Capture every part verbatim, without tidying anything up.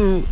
Woo!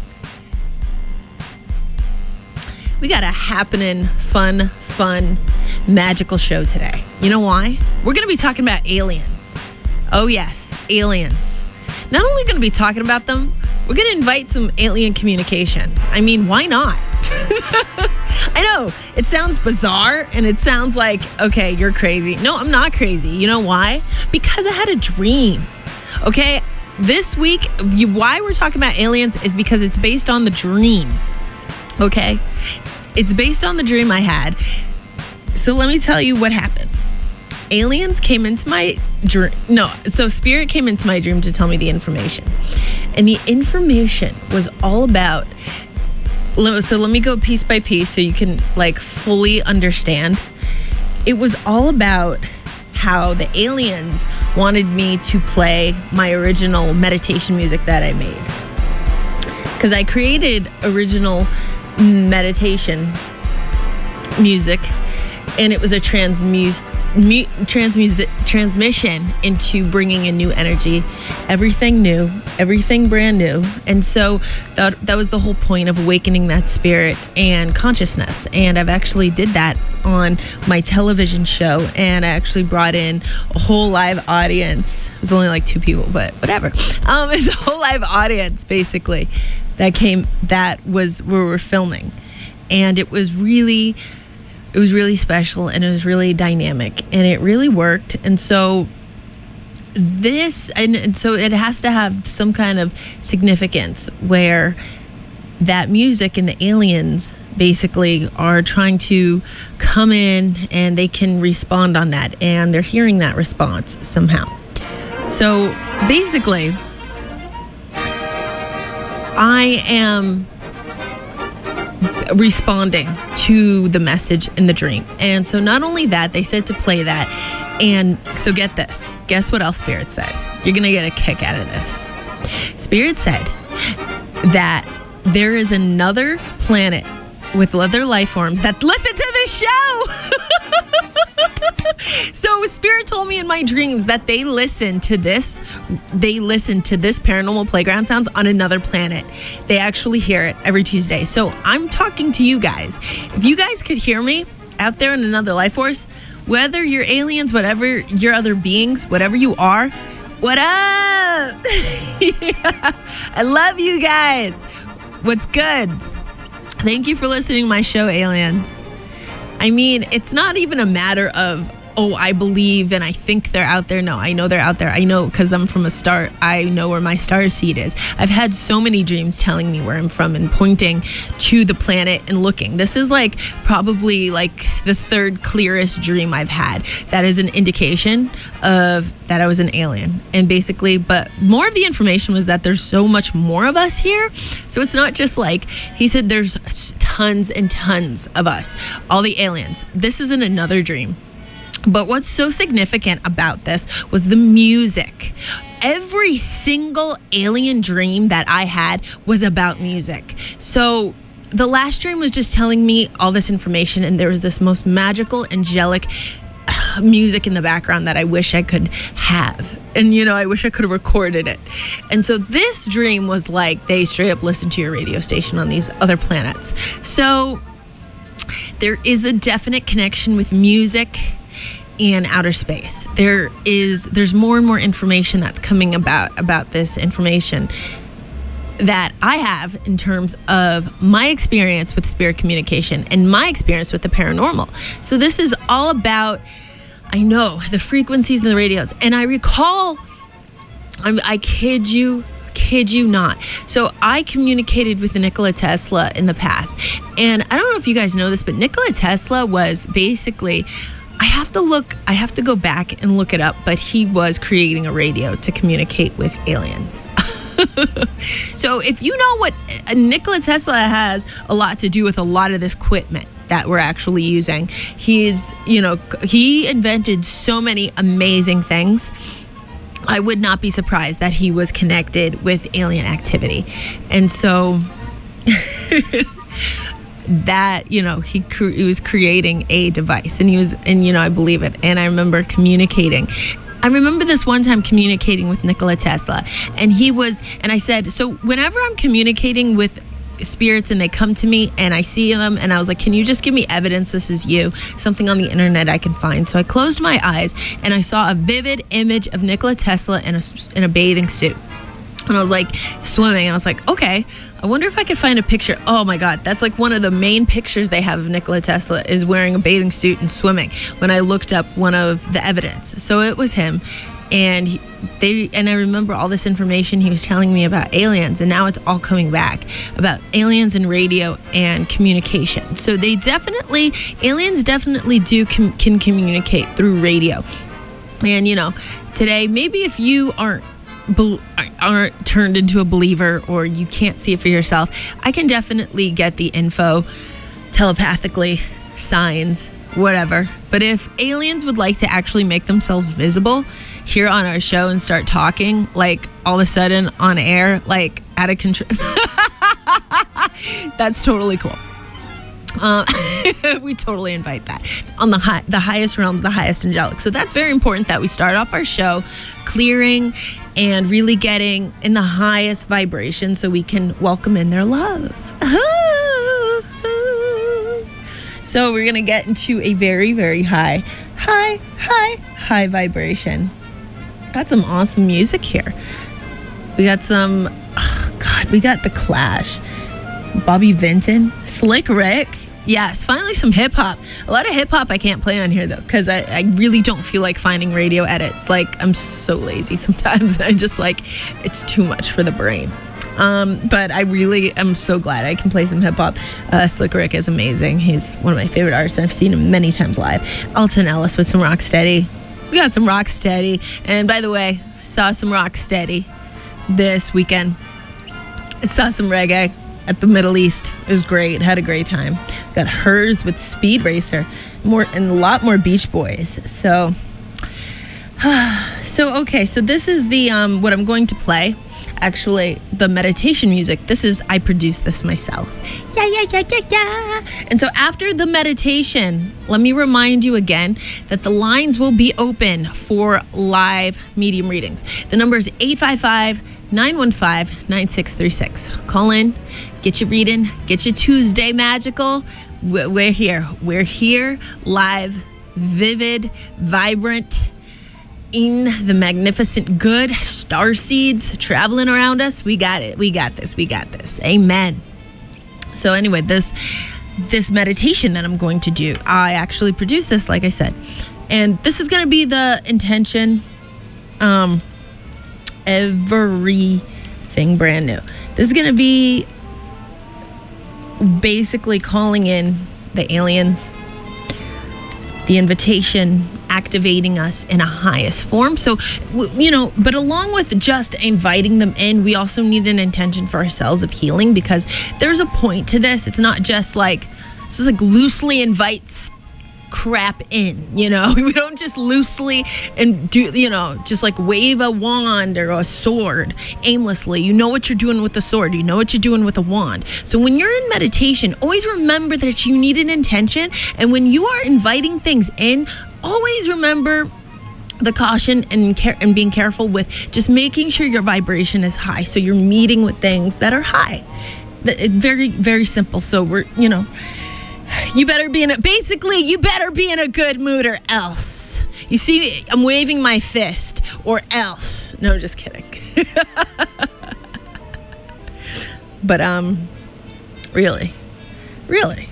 We got a happening, fun, fun, magical show today. You know why? We're going to be talking about aliens. Oh, yes, aliens. Not only going to be talking about them, we're going to invite some alien communication. I mean, why not? I know, it sounds bizarre and it sounds like, okay, you're crazy. No, I'm not crazy. You know why? Because I had a dream. Okay, this week, you, why we're talking about aliens is because it's based on the dream. Okay, it's based on the dream I had. So let me tell you what happened. Aliens came into my dream. No, so spirit came into my dream to tell me the information. And the information was all about, so let me go piece by piece so you can like fully understand. It was all about how the aliens wanted me to play my original meditation music that I made. Because I created original meditation music, and it was a transmuse, mu, transmuse, transmission into bringing in new energy, everything new, everything brand new. And so that, that was the whole point of awakening that spirit and consciousness. And I've actually did that on my television show, and I actually brought in a whole live audience. It was only like two people, but whatever. Um, it's a whole live audience, basically, that came, that was where we're filming. And it was really, it was really special, and it was really dynamic, and it really worked. And so this, and, and so it has to have some kind of significance where that music and the aliens basically are trying to come in and they can respond on that, and they're hearing that response somehow. So basically, I am responding to the message in the dream. And so not only that, they said to play that. And so get this. Guess what else Spirit said? You're going to get a kick out of this. Spirit said that there is another planet with other life forms that listen to this show. So Spirit told me in my dreams that they listen to this, they listen to this Paranormal Playground Sounds on another planet. They actually hear it every Tuesday. So I'm talking to you guys. If you guys could hear me out there in another life force, whether you're aliens, whatever your other beings, whatever you are, what up? Yeah. I love you guys. What's good? Thank you for listening to my show, aliens. I mean, it's not even a matter of, oh, I believe and I think they're out there. No, I know they're out there. I know because I'm from a star. I know where my star seed is. I've had so many dreams telling me where I'm from and pointing to the planet and looking. This is like probably like the third clearest dream I've had. That is an indication of that I was an alien. And basically, but more of the information was that there's so much more of us here. So it's not just like, he said there's tons and tons of us, all the aliens. This is in another dream. But what's so significant about this was the music. Every single alien dream that I had was about music. So the last dream was just telling me all this information, and there was this most magical, angelic uh, music in the background that I wish I could have. And, you know, I wish I could have recorded it. And so this dream was like they straight up listen to your radio station on these other planets. So there is a definite connection with music in outer space. There is, there's more and more information that's coming about, about this information that I have in terms of my experience with spirit communication and my experience with the paranormal. So this is all about, I know, the frequencies and the radios. And I recall, I'm, I kid you, kid you not. So I communicated with Nikola Tesla in the past. And I don't know if you guys know this, but Nikola Tesla was basically, I have to look, I have to go back and look it up, but he was creating a radio to communicate with aliens. So if you know what, uh, Nikola Tesla has a lot to do with a lot of this equipment that we're actually using. He's, you know, he invented so many amazing things. I would not be surprised that he was connected with alien activity. And so that, you know, he, cre- he was creating a device, and he was, and, you know, I believe it. And I remember communicating I remember this one time communicating with Nikola Tesla, and he was, and I said, so whenever I'm communicating with spirits and they come to me and I see them, and I was like, can you just give me evidence this is you, something on the internet I can find? So I closed my eyes and I saw a vivid image of Nikola Tesla in a, in a bathing suit. And I was like swimming, and I was like, okay, I wonder if I could find a picture. Oh my God, that's like one of the main pictures they have of Nikola Tesla is wearing a bathing suit and swimming when I looked up one of the evidence. So it was him. And he, they and I remember all this information he was telling me about aliens, and now it's all coming back about aliens and radio and communication. So they definitely, aliens definitely do com, can communicate through radio. And you know, today, maybe if you aren't aren't turned into a believer or you can't see it for yourself, I can definitely get the info telepathically, signs, whatever. But if aliens would like to actually make themselves visible here on our show and start talking, like all of a sudden on air, like out of control, that's totally cool. Uh, we totally invite that on the high, the highest realms, the highest angelic. So that's very important that we start off our show clearing and really getting in the highest vibration so we can welcome in their love. So we're going to get into a very, very high, high, high, high vibration. Got some awesome music here. We got some, oh God, we got The Clash, Bobby Vinton, Slick Rick. Yes, finally some hip hop. A lot of hip hop I can't play on here though, because I, I really don't feel like finding radio edits. Like, I'm so lazy sometimes, and I just like, it's too much for the brain. Um, but I really am so glad I can play some hip hop. Uh, Slick Rick is amazing. He's one of my favorite artists, and I've seen him many times live. Alton Ellis with some Rocksteady. We got some Rocksteady. And by the way, saw some Rocksteady this weekend. I saw some reggae at the Middle East. It was great. Had a great time. Got Hers with Speed Racer, more and a lot more Beach Boys. So, so okay. So this is the um, what I'm going to play. Actually, the meditation music. This is I produced this myself. Yeah, yeah, yeah, yeah, yeah. And so after the meditation, let me remind you again that the lines will be open for live medium readings. The number is eight five five, nine one five, nine six three six. Call in, get you reading, get you Tuesday magical. We're here. We're here, live, vivid, vibrant, in the magnificent good, star seeds traveling around us. We got it. We got this. We got this. Amen. So anyway, this this meditation that I'm going to do, I actually produced this, like I said. And this is going to be the intention. Um, everything brand new. This is going to be basically calling in the aliens, the invitation, activating us in a highest form. So, you know, but along with just inviting them in, we also need an intention for ourselves of healing, because there's a point to this. It's not just like, it's just like loosely invites crap in, you know. We don't just loosely and do, you know, just like wave a wand or a sword aimlessly. You know what you're doing with the sword. You know what you're doing with a wand. So when you're in meditation, always remember that you need an intention. And when you are inviting things in, always remember the caution and care and being careful with just making sure your vibration is high. So you're meeting with things that are high. It's very, very simple. So we're, you know, you better be in a, basically, you better be in a good mood or else. You see, I'm waving my fist, or else. No, I'm just kidding. But, um, really, really.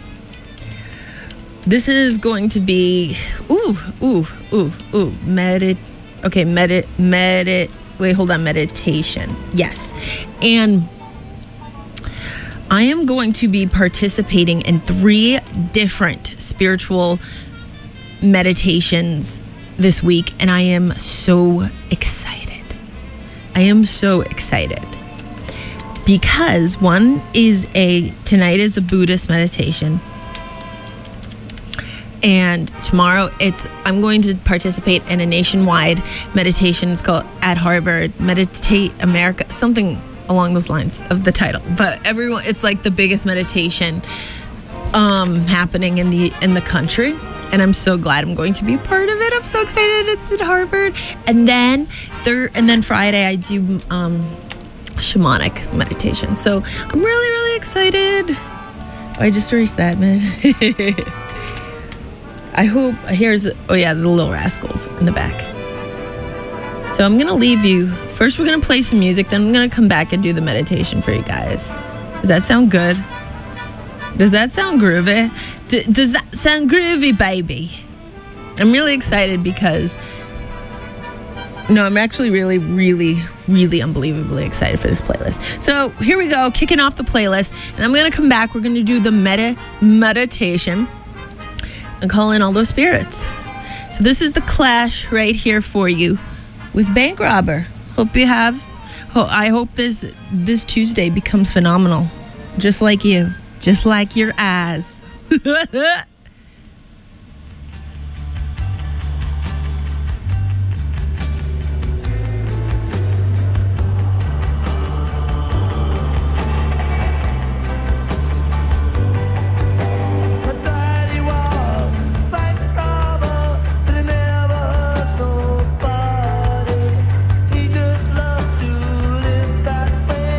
This is going to be, ooh, ooh, ooh, ooh, medit, okay, medit, medit, wait, hold on, meditation. Yes. And I am going to be participating in three different spiritual meditations this week, and I am so excited. I am so excited because one is a, tonight is a Buddhist meditation, and tomorrow it's, I'm going to participate in a nationwide meditation. It's called at Harvard, Meditate America, something along those lines of the title. But everyone, it's like the biggest meditation um, happening in the in the country. And and I'm so glad I'm going to be a part of it. I'm so excited. It's at Harvard. And then thir- and then Friday I do um, shamanic meditation. So I'm really, really excited. Oh, I just erased that minute. I hope, here's, oh yeah, the Little Rascals in the back. So I'm going to leave you. First, we're going to play some music. Then I'm going to come back and do the meditation for you guys. Does that sound good? Does that sound groovy? D- does that sound groovy, baby? I'm really excited because, no, I'm actually really, really, really unbelievably excited for this playlist. So here we go, kicking off the playlist. And I'm going to come back. We're going to do the meta meditation and call in all those spirits. So this is the Clash right here for you with Bank Robber. Hope you have, I hope this this Tuesday becomes phenomenal. Just like you. Just like your eyes.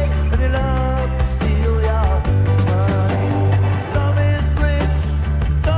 Some is rich,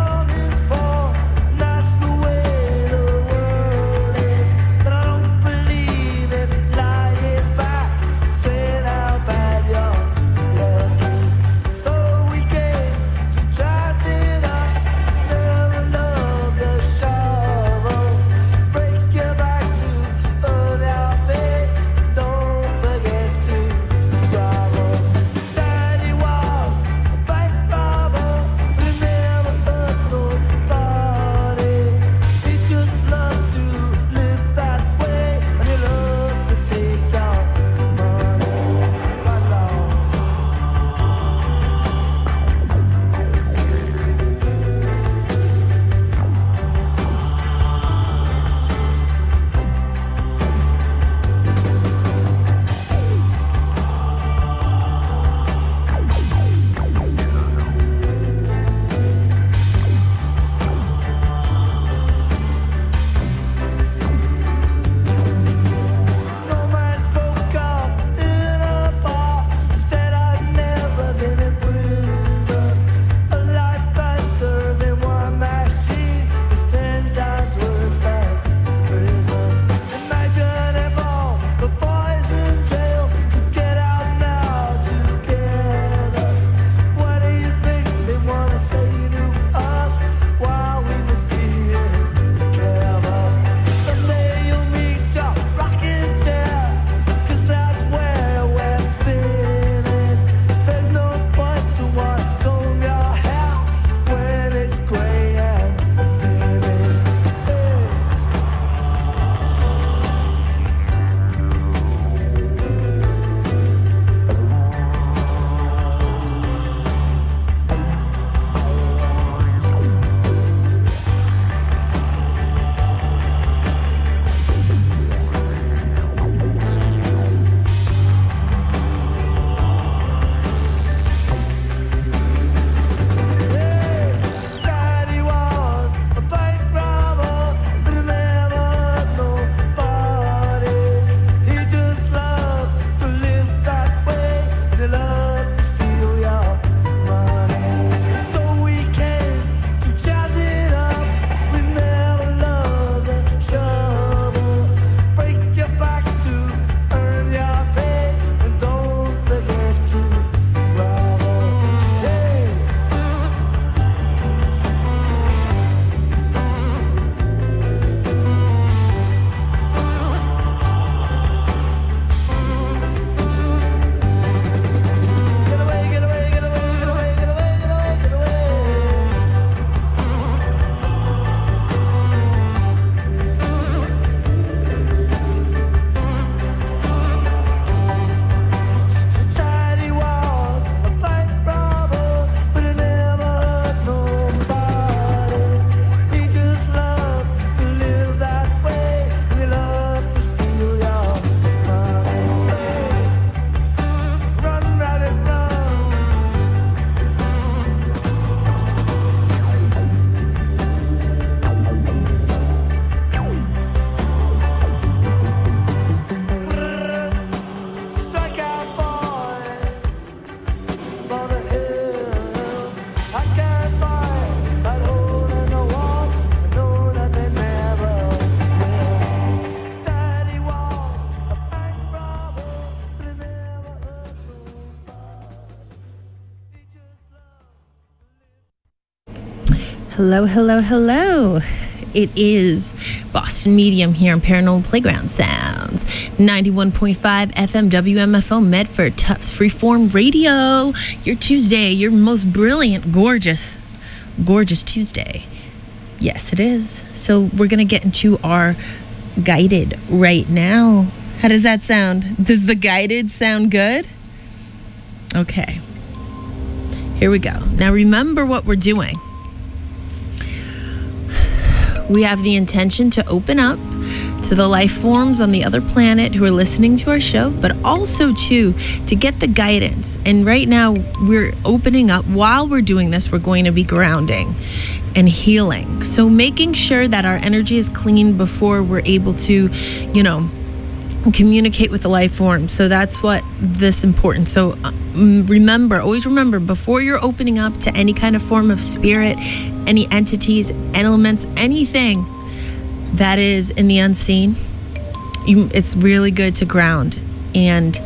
Hello, hello, hello. It is Boston Medium here on Paranormal Playground Sounds. ninety-one point five F M W M F O Medford, Tufts Freeform Radio. Your Tuesday, your most brilliant, gorgeous, gorgeous Tuesday. Yes, it is. So we're going to get into our guided right now. How does that sound? Does the guided sound good? Okay. Here we go. Now remember what we're doing. We have the intention to open up to the life forms on the other planet who are listening to our show, but also too to get the guidance. And right now we're opening up. While we're doing this, we're going to be grounding and healing. So making sure that our energy is clean before we're able to, you know, communicate with the life form. So that's what this important. So um, remember, always remember, before you're opening up to any kind of form of spirit, any entities, elements, anything that is in the unseen, you, it's really good to ground and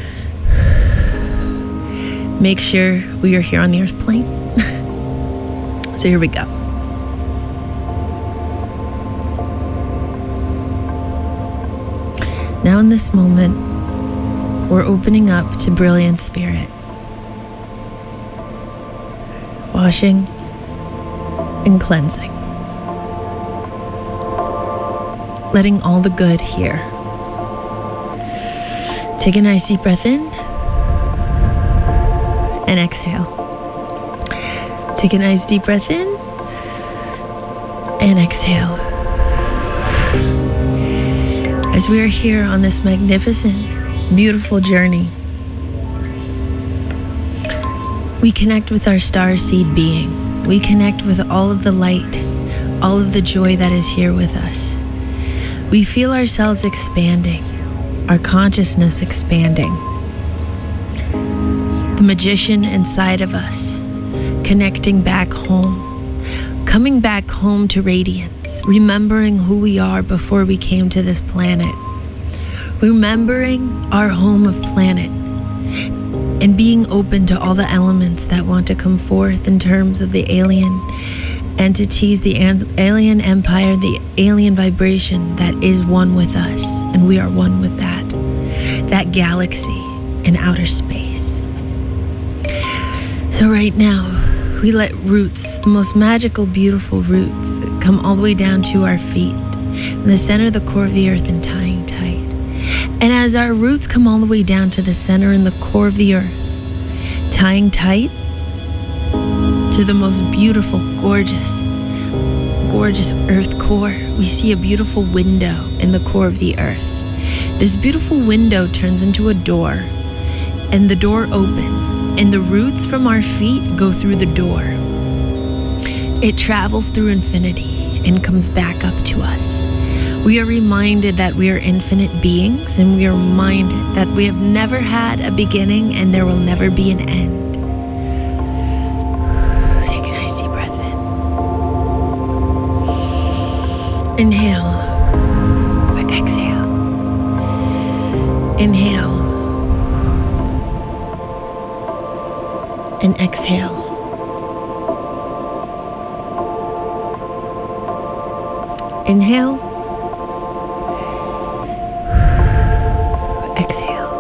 make sure we are here on the earth plane. So here we go. Now in this moment, we're opening up to brilliant spirit, washing and cleansing, letting all the good here. Take a nice deep breath in and exhale. Take a nice deep breath in and exhale. As we are here on this magnificent, beautiful journey, we connect with our starseed being. We connect with all of the light, all of the joy that is here with us. We feel ourselves expanding, our consciousness expanding. The magician inside of us, connecting back home. Coming back home to radiance, remembering who we are before we came to this planet, remembering our home of planet, and being open to all the elements that want to come forth in terms of the alien entities, the an- alien empire, the alien vibration that is one with us, and we are one with that, that galaxy in outer space. So right now, we let roots, the most magical, beautiful roots, come all the way down to our feet, in the center of the core of the earth and tying tight. And as our roots come all the way down to the center and the core of the earth, tying tight to the most beautiful, gorgeous, gorgeous earth core, we see a beautiful window in the core of the earth. This beautiful window turns into a door. And the door opens, and the roots from our feet go through the door. It travels through infinity and comes back up to us. We are reminded that we are infinite beings, and we are reminded that we have never had a beginning and there will never be an end. Take a nice deep breath in. Inhale. Exhale. Inhale. And exhale. Inhale. Exhale.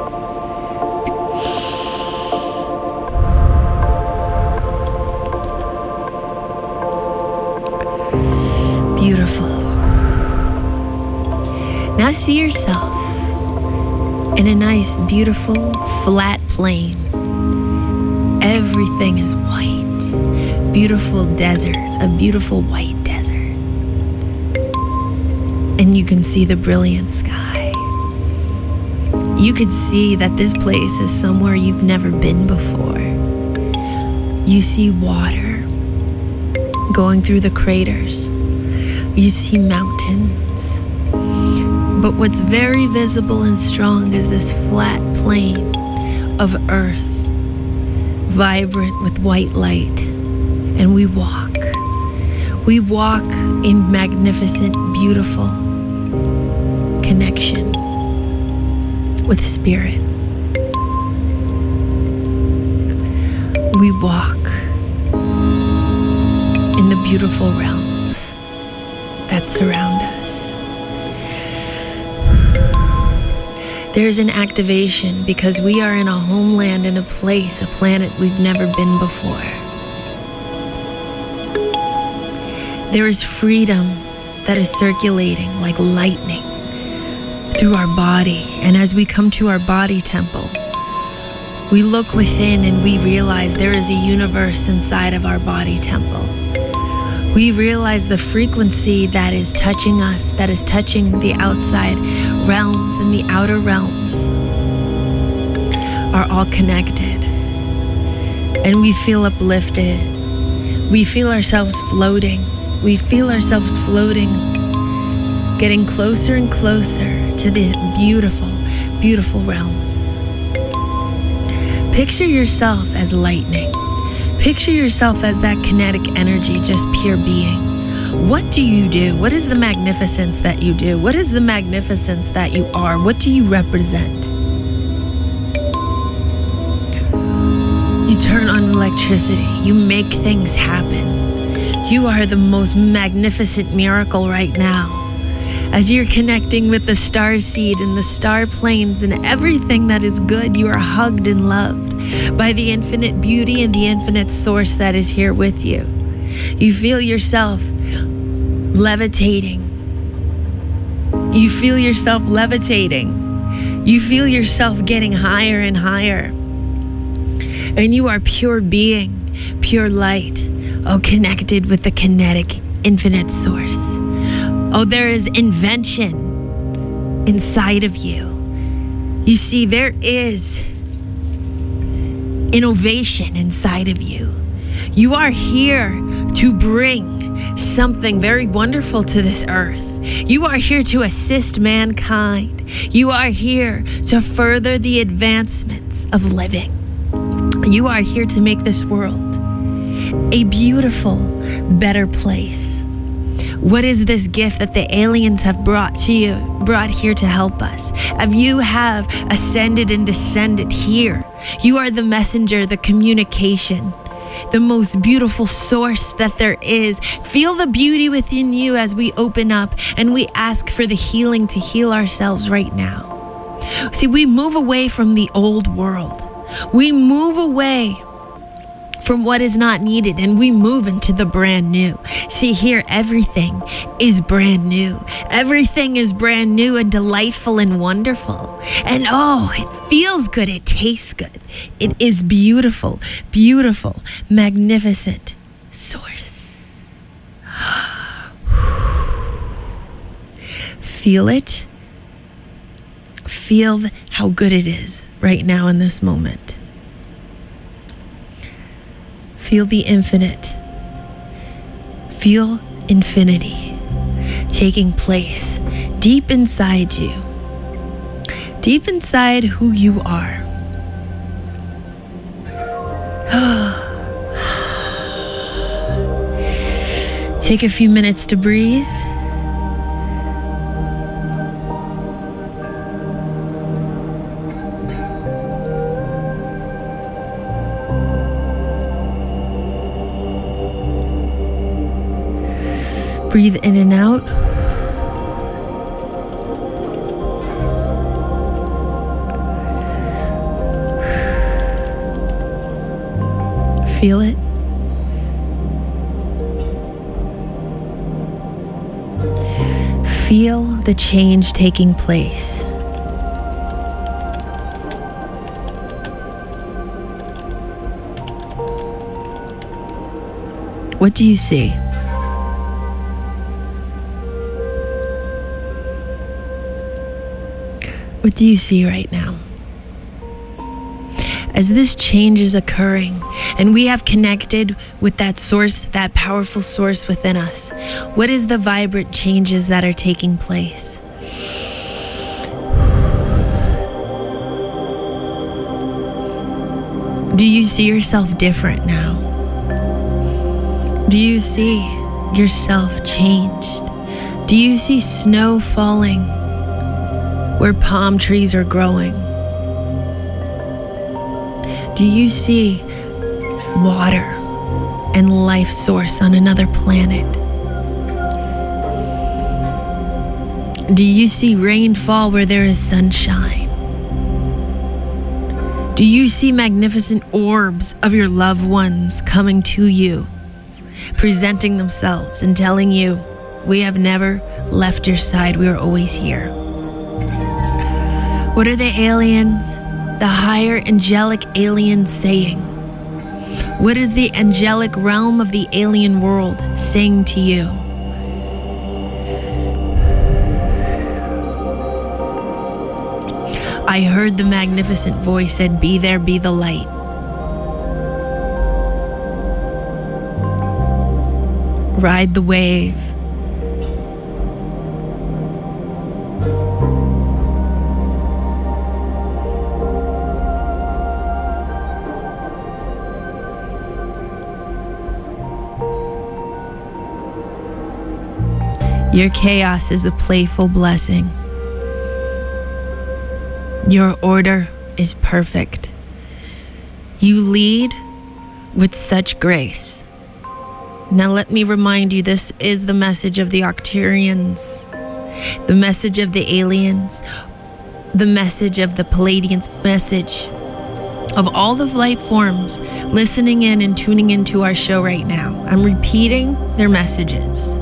Beautiful. Now see yourself in a nice, beautiful, flat plain. Everything is white. Beautiful desert, a beautiful white desert. And you can see the brilliant sky. You could see that this place is somewhere you've never been before. You see water going through the craters. You see mountains. But what's very visible and strong is this flat plain of earth, vibrant with white light. And we walk. We walk in magnificent, beautiful connection with spirit. We walk in the beautiful realms that surround us. There's an activation because we are in a homeland, in a place, a planet we've never been before. There is freedom that is circulating like lightning through our body. And as we come to our body temple, we look within and we realize there is a universe inside of our body temple. We realize the frequency that is touching us, that is touching the outside realms, and the outer realms are all connected. And we feel uplifted. We feel ourselves floating. We feel ourselves floating, getting closer and closer to the beautiful, beautiful realms. Picture yourself as lightning. Picture yourself as that kinetic energy, just pure being. What do you do? What is the magnificence that you do? What is the magnificence that you are? What do you represent? You turn on electricity. You make things happen. You are the most magnificent miracle right now. As you're connecting with the star seed and the star planes and everything that is good, you are hugged and loved by the infinite beauty and the infinite source that is here with you. You feel yourself levitating. You feel yourself levitating. You feel yourself getting higher and higher. And you are pure being, pure light, oh, connected with the kinetic infinite source. Oh, there is invention inside of you. You see, there is innovation inside of you. You are here to bring something very wonderful to this earth. You are here to assist mankind. You are here to further the advancements of living. You are here to make this world a beautiful, better place. What is this gift that the aliens have brought to you, brought here to help us? If you have ascended and descended here, you are the messenger, the communication, the most beautiful source that there is. Feel the beauty within you as we open up and we ask for the healing to heal ourselves right now. See, we move away from the old world. We move away from what is not needed, and we move into the brand new. See, here, everything is brand new. Everything is brand new and delightful and wonderful. And oh, it feels good. It tastes good. It is beautiful, beautiful, magnificent source. Feel it. Feel how good it is right now in this moment. Feel the infinite. Feel infinity taking place deep inside you, deep inside who you are. Take a few minutes to breathe. Breathe in and out. Feel it. Feel the change taking place. What do you see? What do you see right now? As this change is occurring and we have connected with that source, that powerful source within us, what is the vibrant changes that are taking place? Do you see yourself different now? Do you see yourself changed? Do you see snow falling where palm trees are growing? Do you see water and life source on another planet? Do you see rain fall where there is sunshine? Do you see magnificent orbs of your loved ones coming to you, presenting themselves and telling you, we have never left your side, we are always here? What are the aliens, the higher angelic aliens saying? What is the angelic realm of the alien world saying to you? I heard the magnificent voice said, be there, be the light. Ride the wave. Your chaos is a playful blessing. Your order is perfect. You lead with such grace. Now let me remind you, this is the message of the Arcturians, the message of the aliens, the message of the Palladians, message of all the light forms listening in and tuning into our show right now. I'm repeating their messages.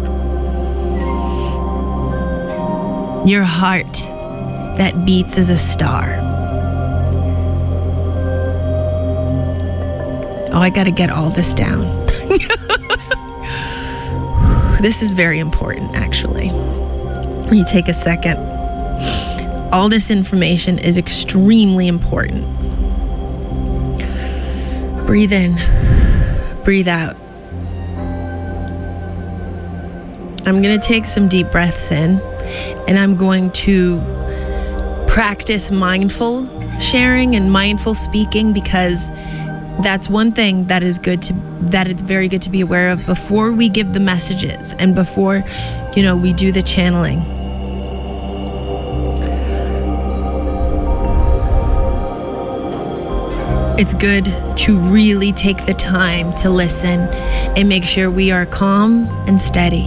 Your heart that beats as a star. Oh, I gotta get all this down. This is very important, actually. When you take a second, all this information is extremely important. Breathe in, breathe out. I'm gonna take some deep breaths in, and I'm going to practice mindful sharing and mindful speaking, because that's one thing that is good to that it's very good to be aware of before we give the messages and before, you know, we do the channeling. It's good to really take the time to listen and make sure we are calm and steady.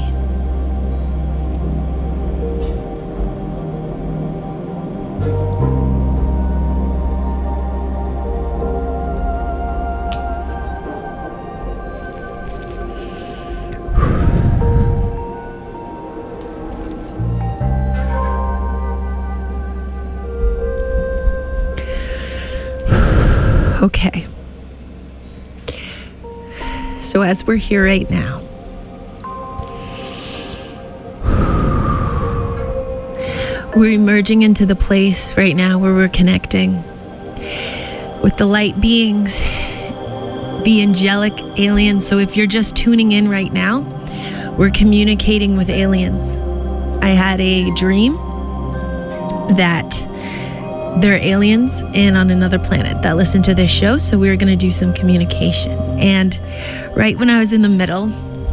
Okay. So as we're here right now, we're emerging into the place right now where we're connecting with the light beings, the angelic aliens. So if you're just tuning in right now, we're communicating with aliens. I had a dream that there are aliens and on another planet that listen to this show, so we were going to do some communication. And right when I was in the middle,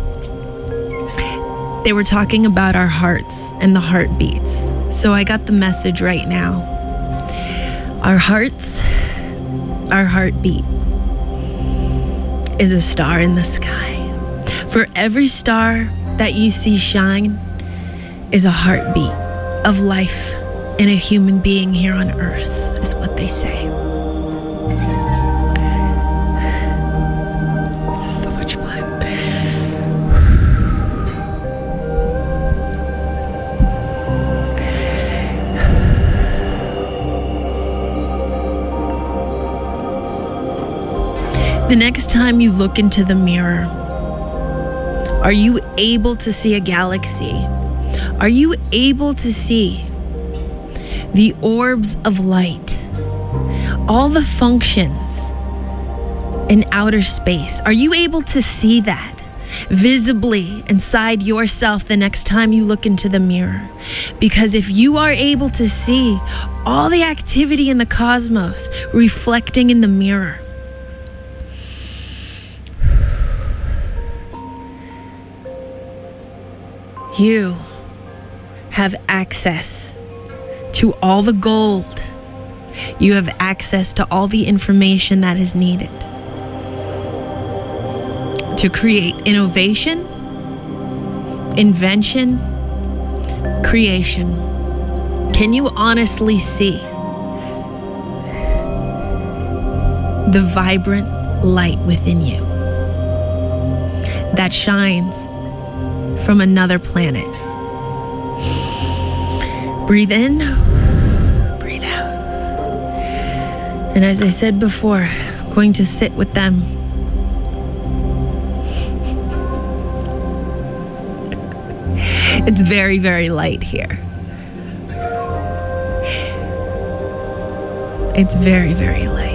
they were talking about our hearts and the heartbeats. So I got the message right now. Our hearts, our heartbeat is a star in the sky. For every star that you see shine is a heartbeat of life in a human being here on earth, is what they say. This is so much fun. The next time you look into the mirror, are you able to see a galaxy? Are you able to see the orbs of light, all the functions in outer space? Are you able to see that visibly inside yourself the next time you look into the mirror? Because if you are able to see all the activity in the cosmos reflecting in the mirror, you have access to all the gold. You have access to all the information that is needed to create innovation, invention, creation. Can you honestly see the vibrant light within you that shines from another planet? Breathe in, breathe out. And as I said before, I'm going to sit with them. It's very, very light here. It's very, very light.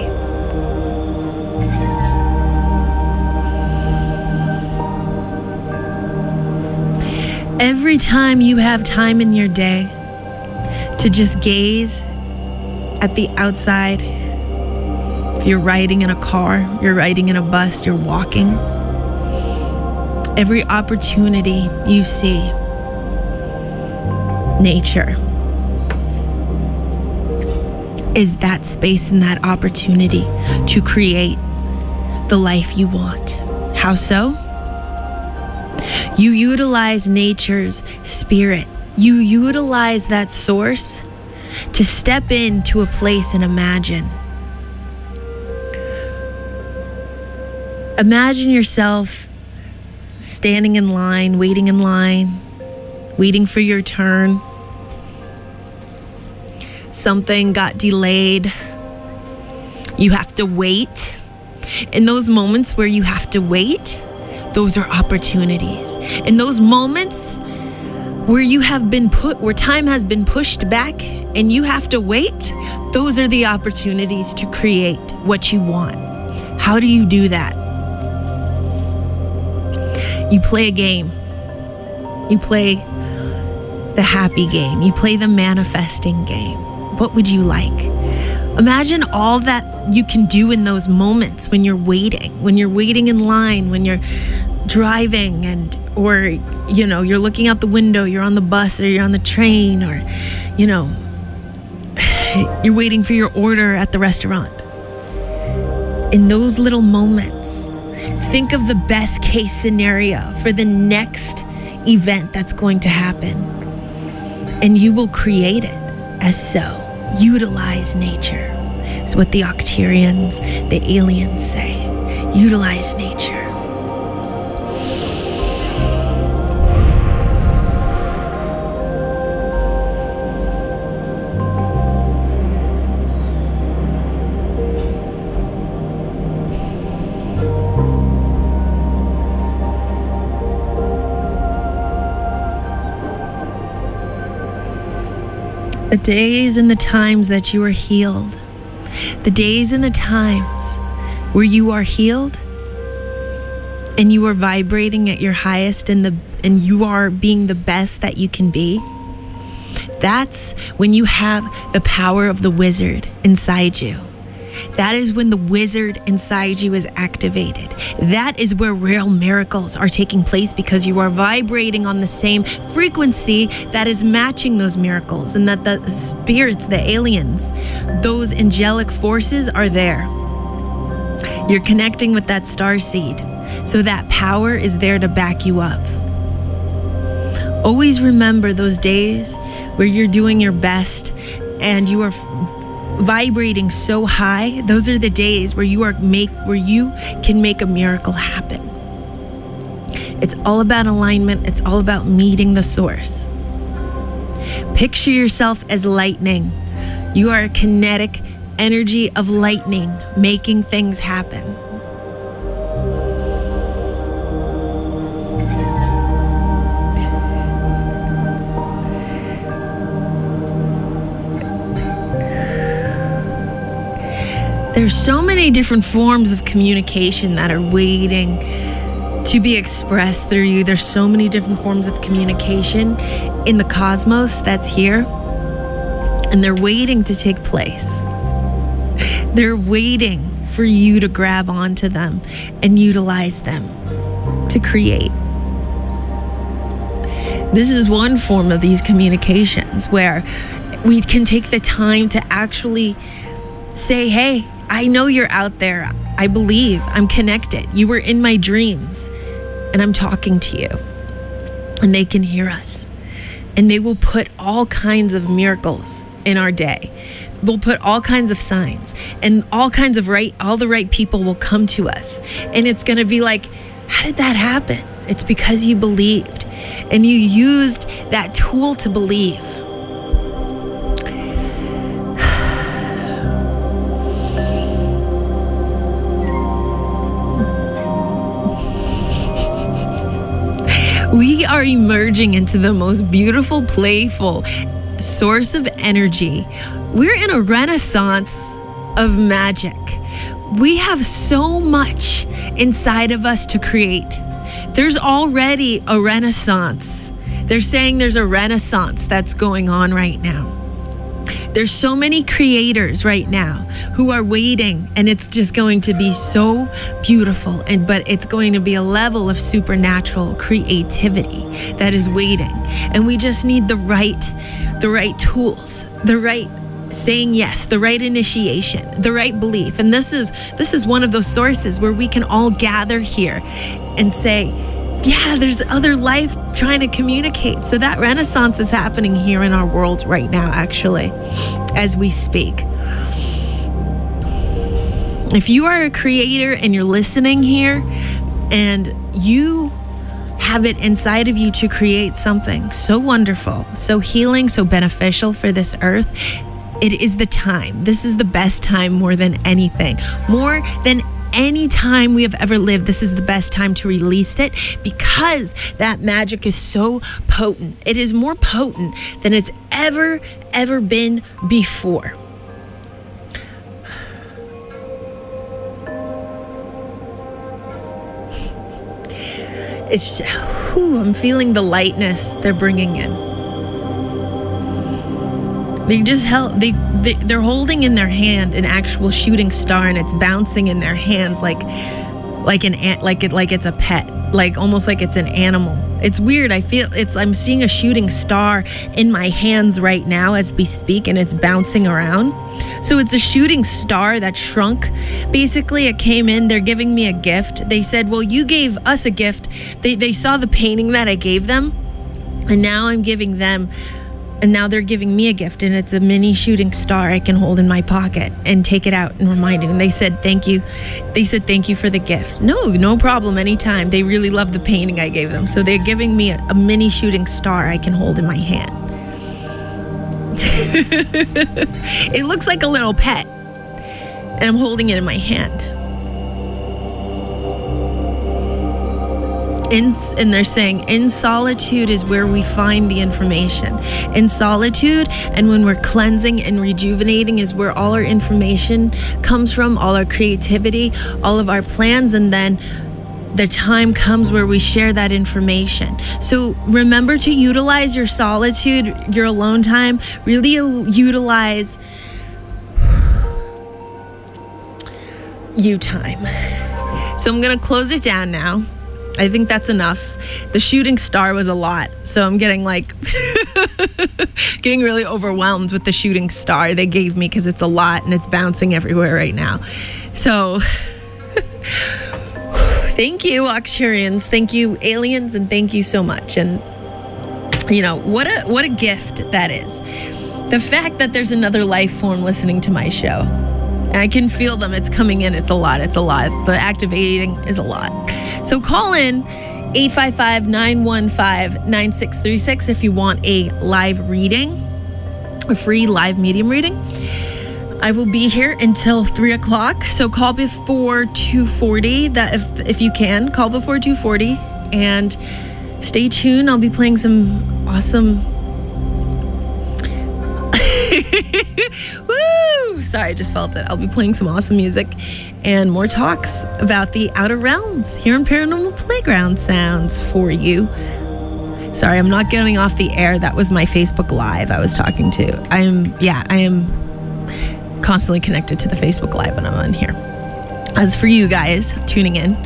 Every time you have time in your day to just gaze at the outside, if you're riding in a car, you're riding in a bus, you're walking, every opportunity you see, nature is that space and that opportunity to create the life you want. How so? You utilize nature's spirit. You utilize that source to step into a place and imagine. Imagine yourself standing in line, waiting in line, waiting for your turn. Something got delayed. You have to wait. In those moments where you have to wait, those are opportunities. In those moments where you have been put, where time has been pushed back and you have to wait, those are the opportunities to create what you want. How do you do that? You play a game. You play the happy game. You play the manifesting game. What would you like? Imagine all that you can do in those moments when you're waiting, when you're waiting in line, when you're driving and, or, you know, you're looking out the window, you're on the bus or you're on the train, or, you know, you're waiting for your order at the restaurant. In those little moments, think of the best case scenario for the next event that's going to happen, and you will create it as so. Utilize nature. It's what the Octarians, the aliens say. Utilize nature. The days and the times that you are healed, the days and the times where you are healed and you are vibrating at your highest and the and you are being the best that you can be, that's when you have the power of the wizard inside you. That is when the wizard inside you is activated. That is where real miracles are taking place, because you are vibrating on the same frequency that is matching those miracles, and that the spirits, the aliens, those angelic forces are there. You're connecting with that star seed, so that power is there to back you up. Always remember those days where you're doing your best and you are vibrating so high. Those are the days where you are make where you can make a miracle happen. It's all about alignment. It's all about meeting the source. Picture yourself as lightning. You are a kinetic energy of lightning, making things happen. There's so many different forms of communication that are waiting to be expressed through you. There's so many different forms of communication in the cosmos that's here, and they're waiting to take place. They're waiting for you to grab onto them and utilize them to create. This is one form of these communications where we can take the time to actually say, hey, I know you're out there. I believe. I'm connected. You were in my dreams, and I'm talking to you. And they can hear us. And they will put all kinds of miracles in our day. We'll put all kinds of signs, and all kinds of right, all the right people will come to us. And it's going to be like, how did that happen? It's because you believed, and you used that tool to believe. We are emerging into the most beautiful, playful source of energy. We're in a renaissance of magic. We have so much inside of us to create. There's already a renaissance. They're saying there's a renaissance that's going on right now. There's so many creators right now who are waiting, and it's just going to be so beautiful. And but it's going to be a level of supernatural creativity that is waiting. And we just need the right, the right tools, the right saying yes, the right initiation, the right belief. And this is this is one of those sources where we can all gather here and say, yeah, there's other life trying to communicate. So that renaissance is happening here in our world right now, actually, as we speak. If you are a creator and you're listening here and you have it inside of you to create something so wonderful, so healing, so beneficial for this earth, it is the time. This is the best time more than anything. More than any time we have ever lived, this is the best time to release it, because that magic is so potent. It is more potent than it's ever, ever been before. It's, whew, I'm feeling the lightness they're bringing in. They just held, they, they, they're holding in their hand an actual shooting star, and it's bouncing in their hands like, like an ant, like it, like it's a pet, like almost like it's an animal. It's weird. I feel it's, I'm seeing a shooting star in my hands right now as we speak, and it's bouncing around. So it's a shooting star that shrunk. Basically, it came in, they're giving me a gift. They said, well, you gave us a gift. They, they saw the painting that I gave them, and now I'm giving them And now they're giving me a gift, and it's a mini shooting star I can hold in my pocket and take it out and remind it. And they said, thank you. They said, thank you for the gift. No, no problem, anytime. They really love the painting I gave them. So they're giving me a, a mini shooting star I can hold in my hand. It looks like a little pet, and I'm holding it in my hand. In, and they're saying, in solitude is where we find the information. In solitude, and when we're cleansing and rejuvenating, is where all our information comes from, all our creativity, all of our plans, and then the time comes where we share that information. So remember to utilize your solitude, your alone time. Really utilize you time. So I'm going to close it down now. I think that's enough. The shooting star was a lot, so I'm getting like getting really overwhelmed with the shooting star they gave me, because it's a lot and it's bouncing everywhere right now. So thank you, Arcturians. Thank you, aliens, and thank you so much. And you know, what a what a gift that is. The fact that there's another life form listening to my show. And I can feel them. It's coming in. It's a lot. It's a lot. The activating is a lot. So call in eight five five, nine one five, nine six three six if you want a live reading, a free live medium reading. I will be here until three o'clock. So call before two forty. That if if you can, call before two forty, and stay tuned. I'll be playing some awesome. Woo! Sorry, I just felt it. I'll be playing some awesome music and more talks about the outer realms here in Paranormal Playground Sounds for you. Sorry, I'm not getting off the air. That was my Facebook Live I was talking to. I am, yeah, I am constantly connected to the Facebook Live when I'm on here. As for you guys tuning in,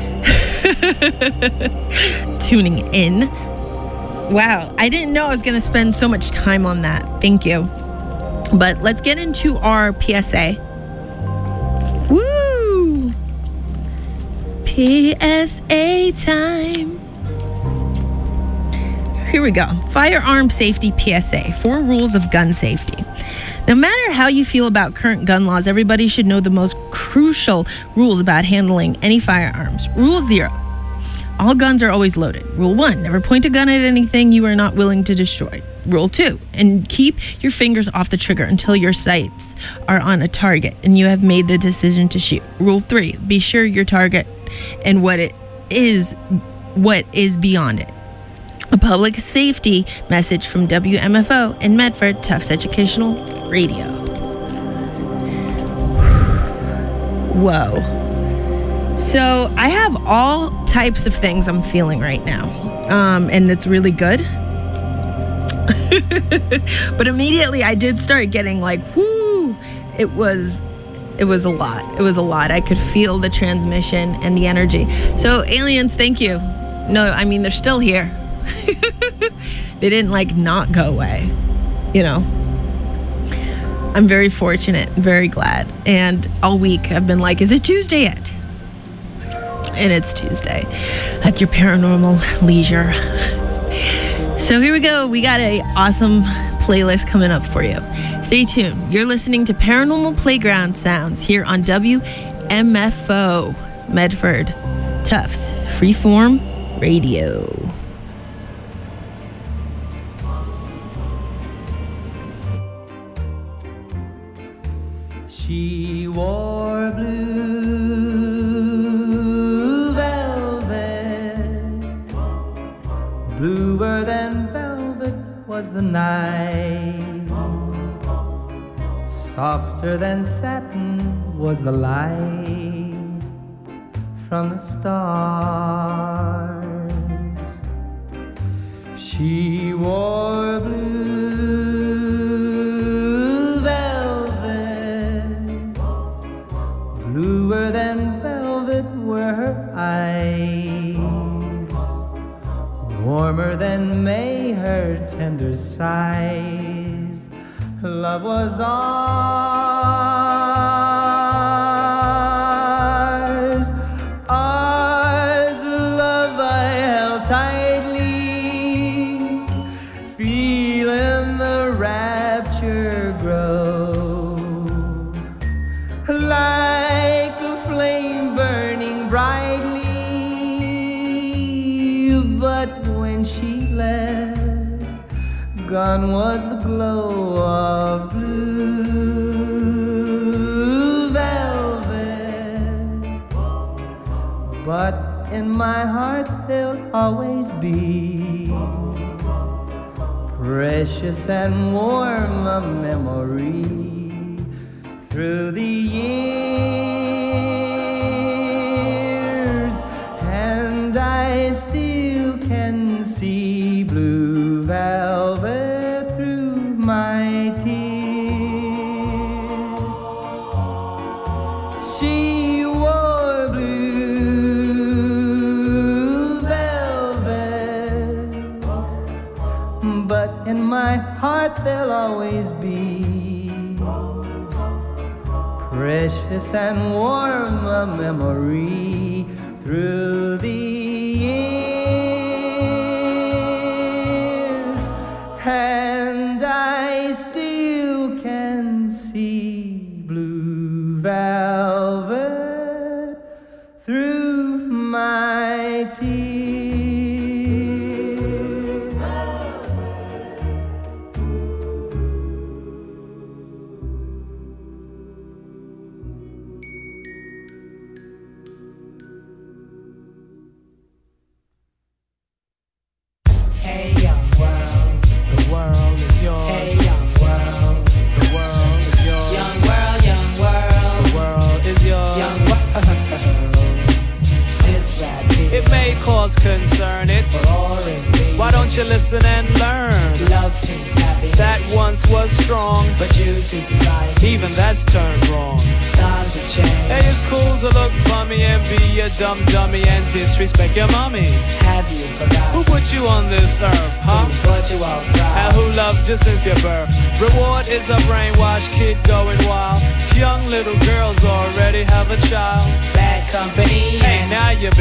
tuning in, wow, I didn't know I was going to spend so much time on that. Thank you. But let's get into our P S A. Woo! P S A time. Here we go. Firearm safety P S A. Four rules of gun safety. No matter how you feel about current gun laws, everybody should know the most crucial rules about handling any firearms. Rule zero. All guns are always loaded. Rule one. Never point a gun at anything you are not willing to destroy. Rule two. And keep your fingers off the trigger until your sights are on a target and you have made the decision to shoot. Rule three. Be sure your target and what it is, what is beyond it. A public safety message from W M F O and Medford Tufts Educational Radio. Whoa. So I have all types of things I'm feeling right now, um, and it's really good. But immediately I did start getting like, whoo! It was, it was a lot. It was a lot. I could feel the transmission and the energy. So aliens, thank you. No, I mean they're still here. They didn't like not go away, you know. I'm very fortunate, very glad. And all week I've been like, is it Tuesday yet? And it's Tuesday at your paranormal leisure. So here we go. We got a awesome playlist coming up for you. Stay tuned. You're listening to Paranormal Playground Sounds here on W M F O Medford Tufts Freeform Radio. She wore blue velvet, bluer than velvet was the night, softer than satin was the light from the stars. She wore blue bluer than velvet were her eyes, warmer than May her tender sighs. Love was ours, ours, love I held tightly, feeling the rapture grow. Like a flame burning brightly, but when she left, gone was the glow of blue velvet. But in my heart there'll always be precious and warm a memory. Through the years, and I still can see blue velvet through my tears. She wore blue velvet, but in my heart there'll always be precious and warm a memory through the years, and I still can see blue velvet through my tears. It may cause concern, it's why don't you listen and learn? Love brings happiness That once was strong, but due to society, even that's turned wrong. times have changed. Hey, it's cool to look bummy and be a dumb dummy and disrespect your mommy. Have you forgotten Who put you on this earth, huh? who brought you out proud? And who loved you since your birth? Reward is a brainwashed kid going wild. Young little girls already have a child. Bad company, Hey, now you've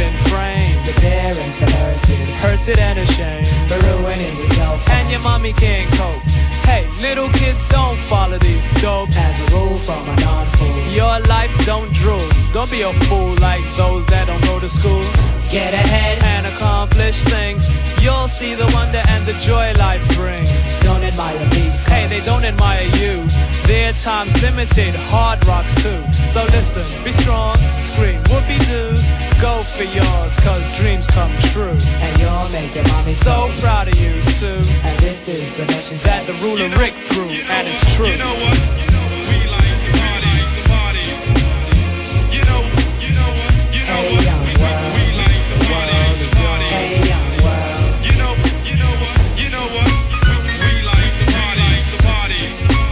limited and ashamed. For ruining yourself. And your mommy can't cope. Hey, little kids, don't follow these dopes. As a rule from a non-fool. Your life don't drool. Don't be a fool like those that don't go to school. Get ahead and accomplish things. You'll see the wonder and the joy life brings. Don't admire these. Hey, they don't admire you. Their time's limited, hard rocks too. So listen, be strong, scream whoopee-doo. Go for yours, cause dreams come true. And you'll make your mommy so proud of you too. And this is a message that the ruler Rick threw, and it's true. You know what? We like to party, to party. You know, you know what? You know hey, what? Young we, world. we like to party, to party. Hey, young world. You know, you know what? You know what? We like to party, to party.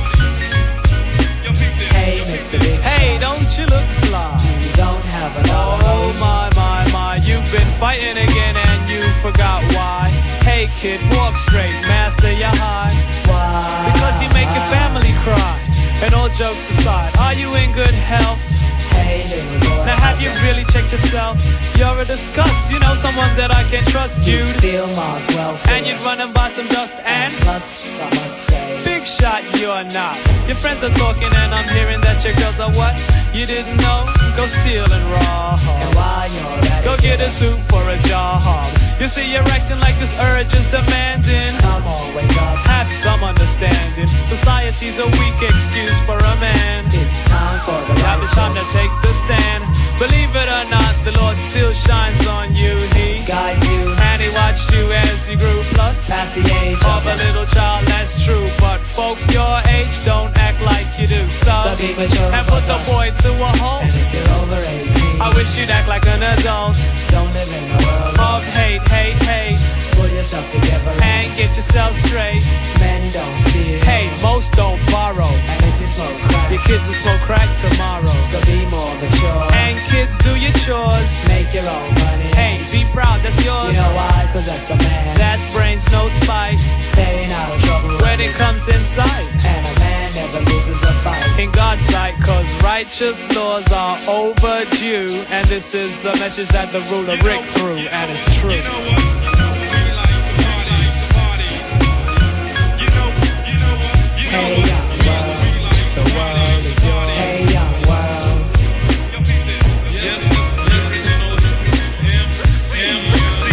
Yo, peep this. Hey, Mister Big Hey, don't you look fly? You don't have another. Oh my, my, my, you've been fighting again and you forgot why. Hey kid, walk straight, master your high. Why? Because you make your family cry. And all jokes aside, are you in good health? Hey little boy. Now have you really checked yourself? You're a disgust, you know someone that I can trust. You'd You'd steal Mars welfare. and you'd run and buy some dust and plus, I must say, big shot you're not. Your friends are talking and I'm hearing that your girls are what? You didn't know? Go steal and rob. And while you're at Go it, get a suit for a job. You see you're acting like this urge is demanding. come on, wake up. Have some understanding. Society's a weak excuse for a man. It's time for the Now it's time to take the stand. Believe it or not, the Lord still shines on you. He guides you and he watched you as you grew. Plus past the age of a little child, that's true. But folks your age don't act like you do. So, So be mature and put the boy to a halt. And if you're over eighteen, I wish you'd act like an adult. don't live in a world Of hate, hate, hate. Pull yourself together And get yourself straight. Men don't steal. Hey, most don't borrow. And if you smoke crack, Your kids will smoke crack tomorrow. so be more mature. And kids, do your chores. Make your own money. Hey, be proud, that's You yours. know why? Cause that's a man. That's brains, no spite. Staying out of trouble When it comes in sight. And a man never loses a fight. In God's sight, cause righteous laws are overdue. And this is a message that the ruler Rick threw, and it's true. You know what? We like to party, to party. You know, you know what? You know Hey, what? young world. We like to party, to party. Hey, young world. Yo, peep this. Yes, this is the original M C. M C.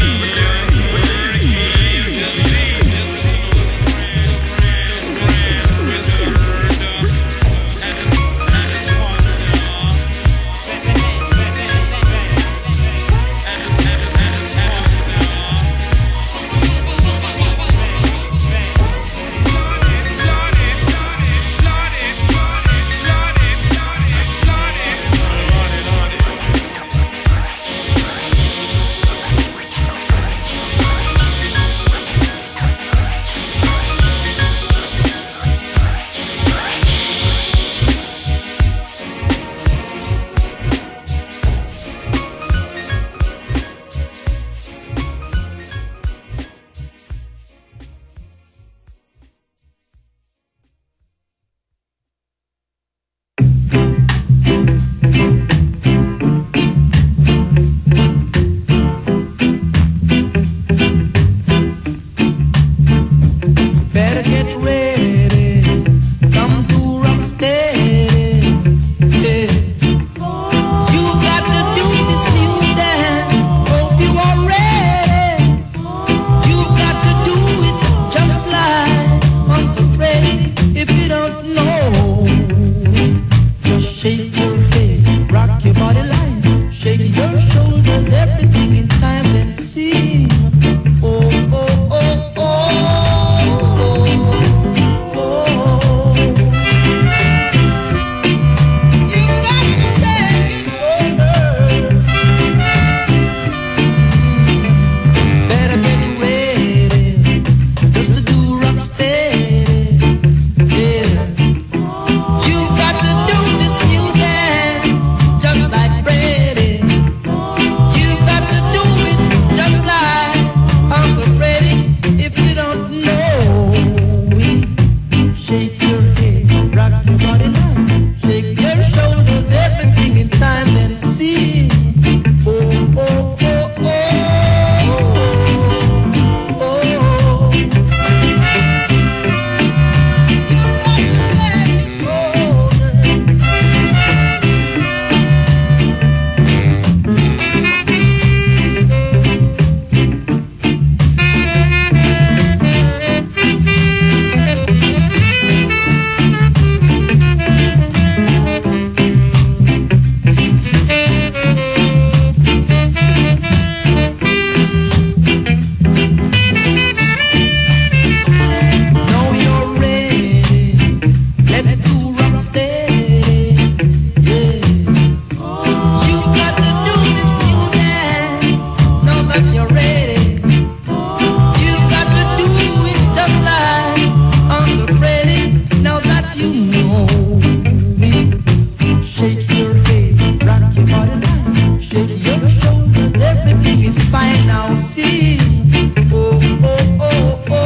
got to do this new dance. Know that you're ready. You got to do it just like Uncle Freddie. Now that you know it, shake your head, rock your body now, shake your shoulders, everything is fine now. See, oh oh oh oh.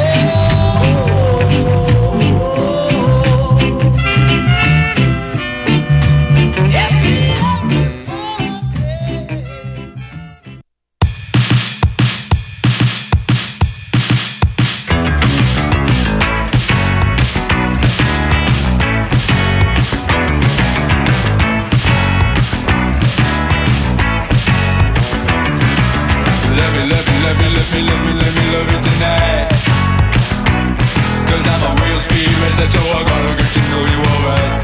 Let me, let me, let me, let me, let me, let me love you tonight. Cause I'm a real speed racer, so I gotta get to know you alright.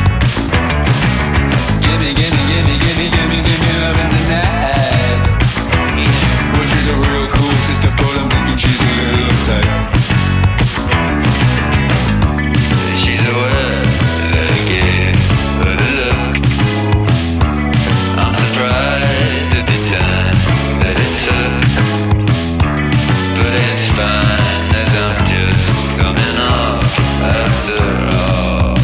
Gimme, gimme, gimme, gimme, gimme, gimme loving tonight. Well, she's a real cool sister, but I'm thinking she's a little uptight. She's a word, let her get, let her look. I'm surprised at the time that it took, but it's fine as I'm just coming off after all.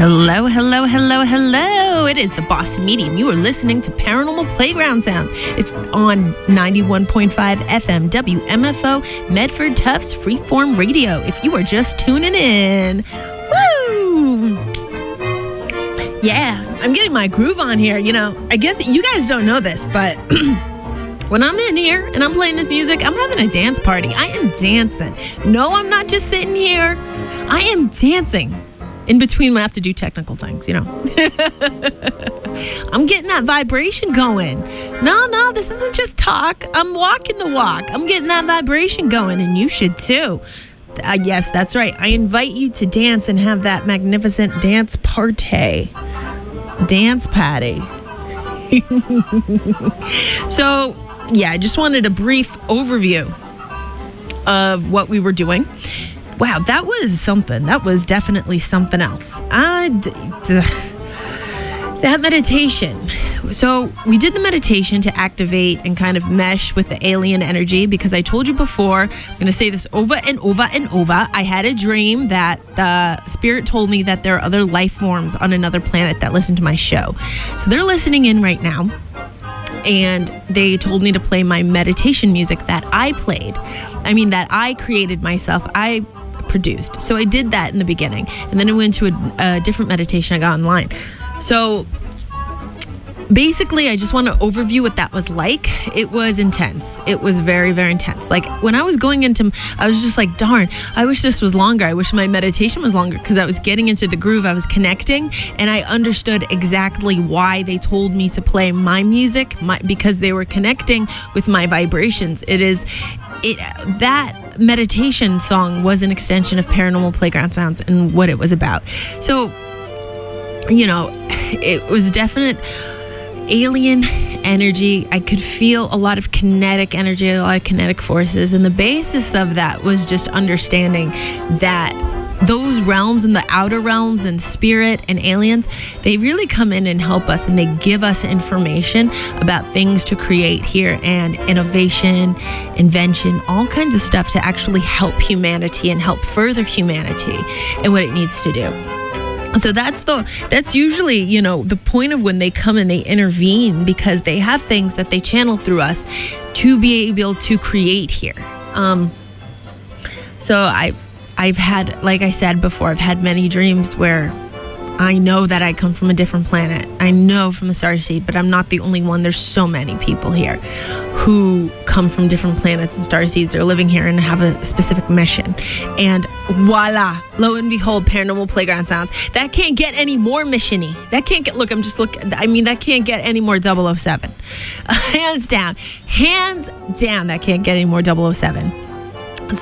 Hello, hello, hello, hello. It is the Boston Medium. You are listening to Paranormal Playground Sounds. It's on ninety-one point five F M W M F O Medford Tufts Freeform Radio. If you are just tuning in, woo! Yeah, I'm getting my groove on here. You know, I guess you guys don't know this, but when I'm in here and I'm playing this music, I'm having a dance party. I am dancing. No, I'm not just sitting here. I am dancing. In between, I have to do technical things, you know. I'm getting that vibration going. No, no, this isn't just talk. I'm walking the walk. I'm getting that vibration going, and you should too. Uh, yes, that's right. I invite you to dance and have that magnificent dance party. Dance party. So, yeah, I just wanted a brief overview of what we were doing. Wow, that was something. That was definitely something else. I d- d- that meditation. So we did the meditation to activate and kind of mesh with the alien energy because I told you before, I'm going to say this over and over and over. I had a dream that the spirit told me that there are other life forms on another planet that listen to my show. So they're listening in right now. And they told me to play my meditation music that I played. I mean, that I created myself. I produced. So I did that in the beginning. And then I went to a, a different meditation I got online. So basically, I just want to overview what that was like. It was intense. It was very, very intense. Like when I was going into, I was just like, darn, I wish this was longer. I wish my meditation was longer because I was getting into the groove. I was connecting and I understood exactly why they told me to play my music my, because they were connecting with my vibrations. It is, it that meditation song was an extension of Paranormal Playground Sounds and what it was about. So, you know, it was definite alien energy. I could feel a lot of kinetic energy, a lot of kinetic forces, and the basis of that was just understanding that those realms and the outer realms and spirit and aliens, they really come in and help us, and they give us information about things to create here and innovation, invention, all kinds of stuff to actually help humanity and help further humanity and what it needs to do. So that's the that's usually, you know, the point of when they come and they intervene, because they have things that they channel through us to be able to create here. Um, so I've I've had, like I said before, I've had many dreams where I know that I come from a different planet. I know from the starseed, but I'm not the only one. There's so many people here who come from different planets and starseeds are living here and have a specific mission. And voila, lo and behold, Paranormal Playground Sounds. That can't get any more mission-y. That can't get, look, I'm just looking, I mean, that can't get any more double oh seven. Uh, hands down. Hands down, that can't get any more double oh seven.